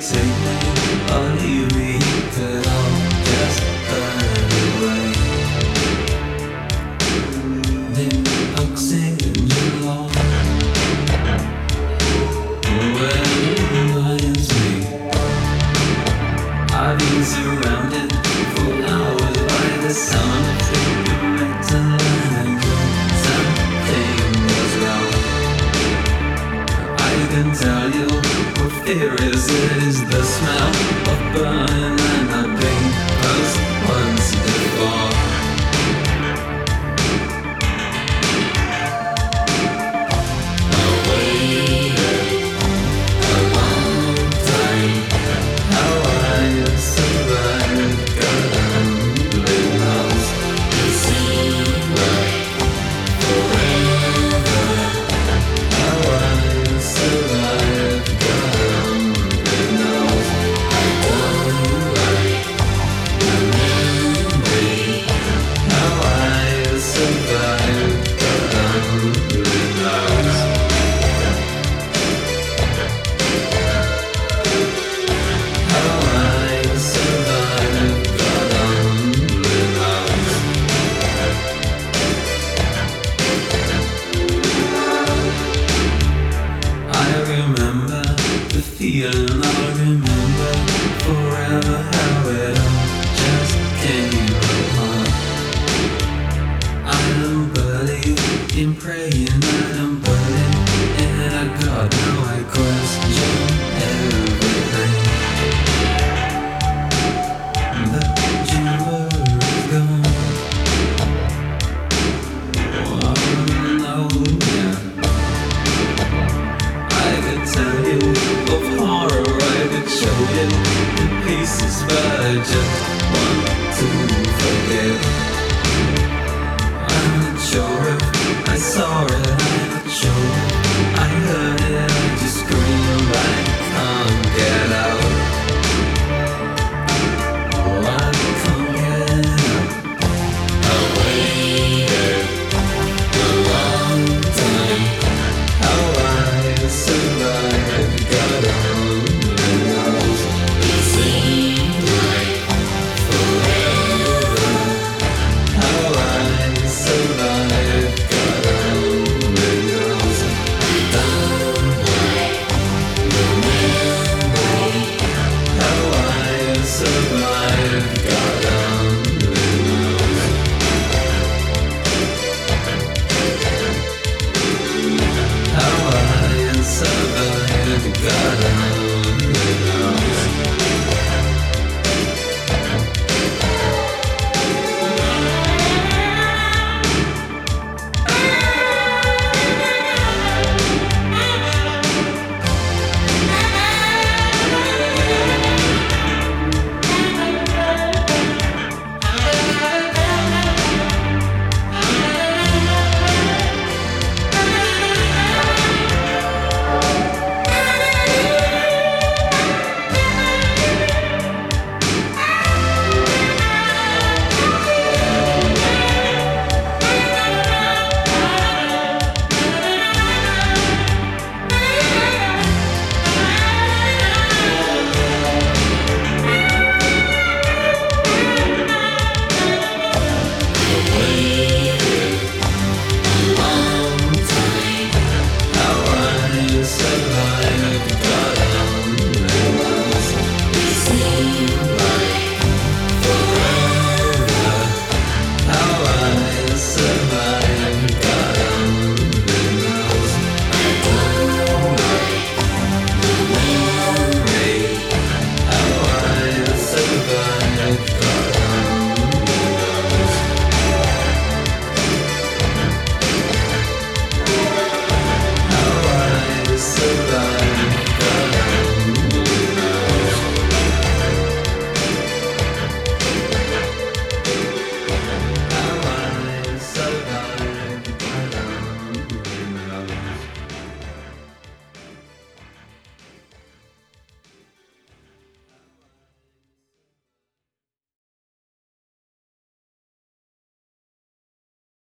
take me or leave me, could all just burn away. Then I'm singing along. Well, reminds me, I've been surrounded for hours by the sound of heavy metal, and I knew something was wrong. I can tell you what fear is. It is the smell of burning and I've been cursed once before. I waited a long time. How I survived, God only knows. It seemed like forever. How I survived, God only knows. I don't like the memory. How I survived, God only knows. How I survived, God only knows. I remember the feeling